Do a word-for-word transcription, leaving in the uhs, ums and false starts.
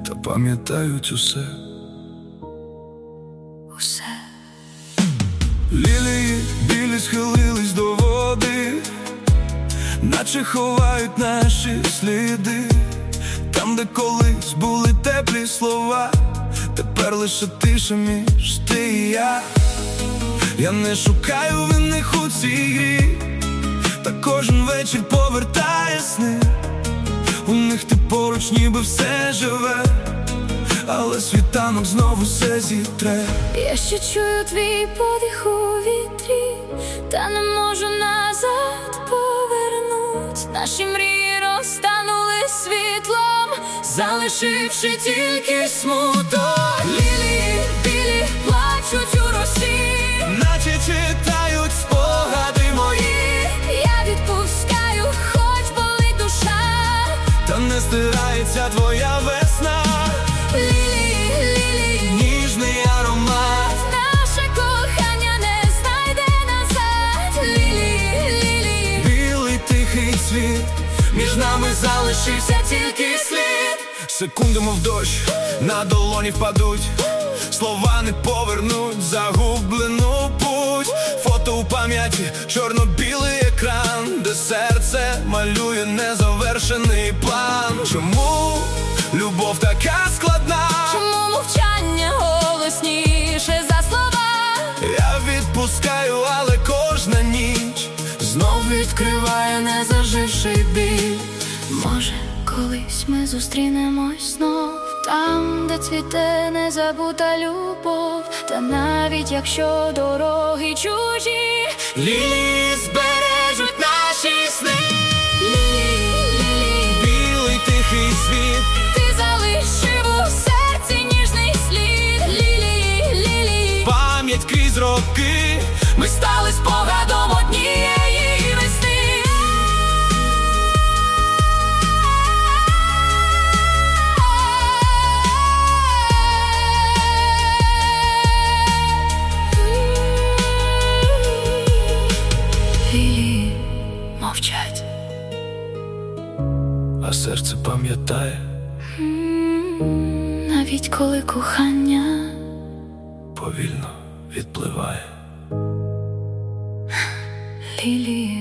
та пам'ятають усе. Усе. Лілії білі схилились до води, наче ховають наші сліди. Там, де колись були теплі слова, тепер лише тиша між ти і я. Я не шукаю винних у цій грі, та кожен вечір повертає сни. У них ти поруч, ніби все живе, але світанок знову все зітре. Я ще чую твій подих у вітрі, та не можу назад повернуть. Наші мрії розтанули світлом, залишивши тільки смуток. Лілії білі плачуть у росі, наче читають спогади мої. Я відпускаю, хоч болить душа, та не стирається твоя весна. Лілії, лілії, ніжний аромат, наше кохання не знайде назад. Лілії, лілії, білий тихий світ, між нами залишився тільки слід. Секунди, мов дощ, на долоні впадуть, слова не повернуть загублену путь. Фото у пам'яті, чорно-білий екран, де серце малює незавершений план. Чому любов така складна? чому мовчання голосніше за слова? Я відпускаю, але кожна ніч знов відкриває незаживший біль. Може, колись ми зустрінемось знов, там, де цвіте незабута любов. Та навіть якщо дороги чужі, Лілії збережуть наші сни. лілії, лілії, Білий тихий світ, ти залишив у серці ніжний слід. Лілії, лілії, пам'ять крізь роки, ми стали спогадом однієї весни. Лілії мовчать, а серце пам'ятає, навіть коли кохання повільно відпливає. лілії.